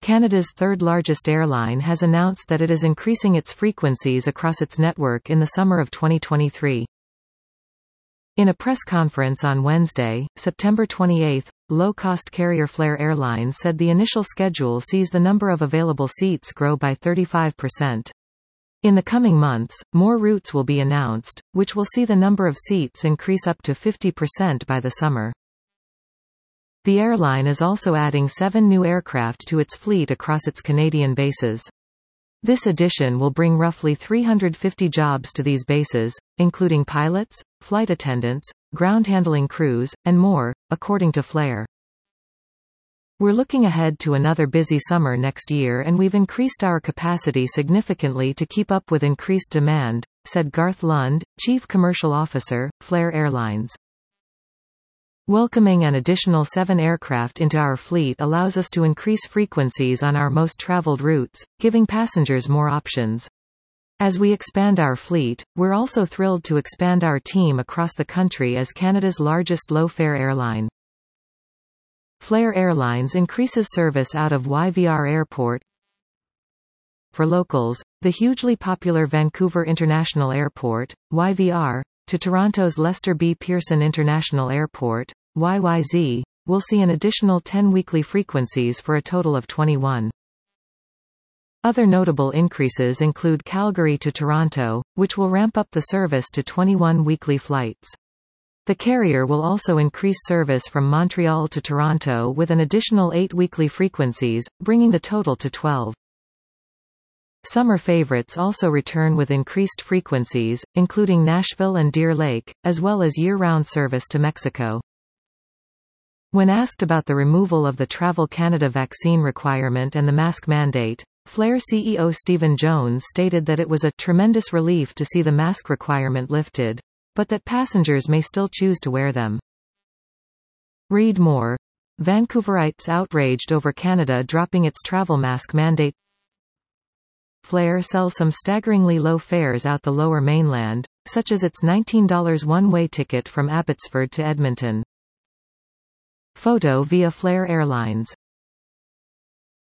Canada's third-largest airline has announced that it is increasing its frequencies across its network in the summer of 2023. In a press conference on Wednesday, September 28, low-cost carrier Flair Airlines said the initial schedule sees the number of available seats grow by 35%. In the coming months, more routes will be announced, which will see the number of seats increase up to 50% by the summer. The airline is also adding 7 new aircraft to its fleet across its Canadian bases. This addition will bring roughly 350 jobs to these bases, including pilots, flight attendants, ground handling crews, and more, according to Flair. We're looking ahead to another busy summer next year, and we've increased our capacity significantly to keep up with increased demand, said Garth Lund, Chief Commercial Officer, Flair Airlines. Welcoming an additional 7 aircraft into our fleet allows us to increase frequencies on our most traveled routes, giving passengers more options. As we expand our fleet, we're also thrilled to expand our team across the country as Canada's largest low-fare airline. Flair Airlines increases service out of YVR Airport. For locals, the hugely popular Vancouver International Airport, YVR, to Toronto's Lester B. Pearson International Airport, YYZ, will see an additional 10 weekly frequencies for a total of 21. Other notable increases include Calgary to Toronto, which will ramp up the service to 21 weekly flights. The carrier will also increase service from Montreal to Toronto with an additional 8 weekly frequencies, bringing the total to 12. Summer favorites also return with increased frequencies, including Nashville and Deer Lake, as well as year-round service to Mexico. When asked about the removal of the Travel Canada vaccine requirement and the mask mandate, Flair CEO Stephen Jones stated that it was a tremendous relief to see the mask requirement lifted, but that passengers may still choose to wear them. Read more. Vancouverites outraged over Canada dropping its travel mask mandate. Flair sells some staggeringly low fares out the Lower Mainland, such as its $19 one-way ticket from Abbotsford to Edmonton. Photo via Flair Airlines.